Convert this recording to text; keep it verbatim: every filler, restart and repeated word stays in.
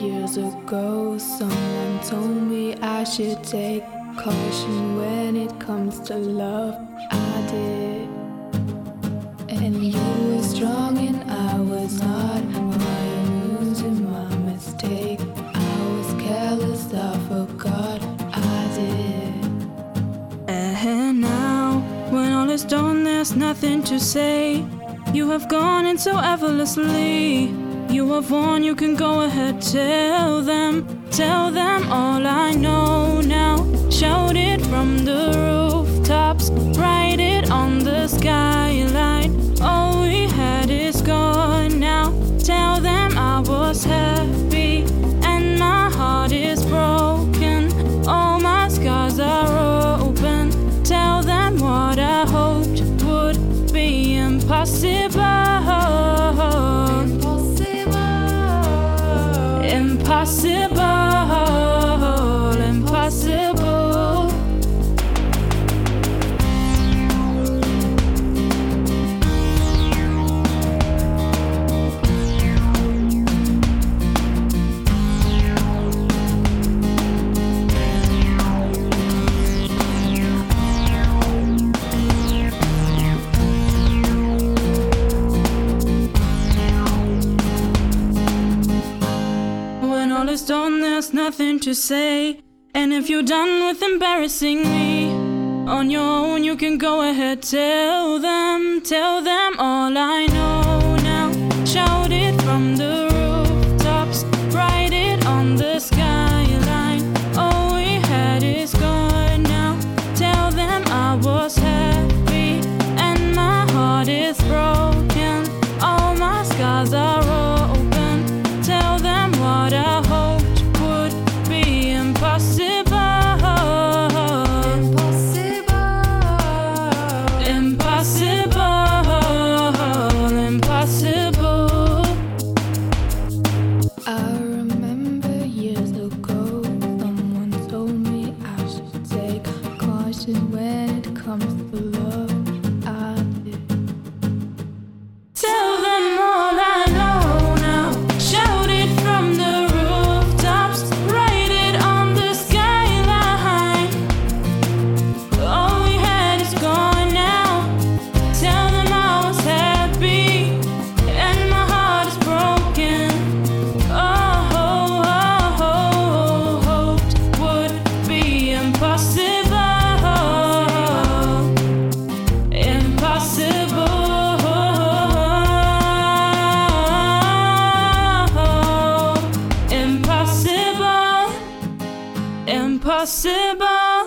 years ago, someone told me I should take caution when it comes to love. I did, and you were strong and I was not. My losing my mistake. I was careless, I forgot I did. And now, when all is done, there's nothing to say. You have gone in so effortlessly. You have won, you can go ahead, tell them, tell them all I know now. Shout it from the rooftops, write it on the skyline. All we had is gone now. Tell them I was happy and my heart is broken. All my scars are open. Tell them what I hoped would be impossible. Impossible, impossible. All is done, there's nothing to say. And if you're done with embarrassing me on your own, you can go ahead, tell them, tell them all I know now. Shout it from the rooftops, write it on the skyline. All we had is gone now. Tell them I was happy and my heart is broken. All my scars are open. Tell them what I when it comes to love. I did. Tell them all I know now. Shout it from the rooftops, write it on the skyline. All we had is gone now. Tell them I was happy and my heart is broken. Oh, oh, oh, hoped would be impossible. Impossible.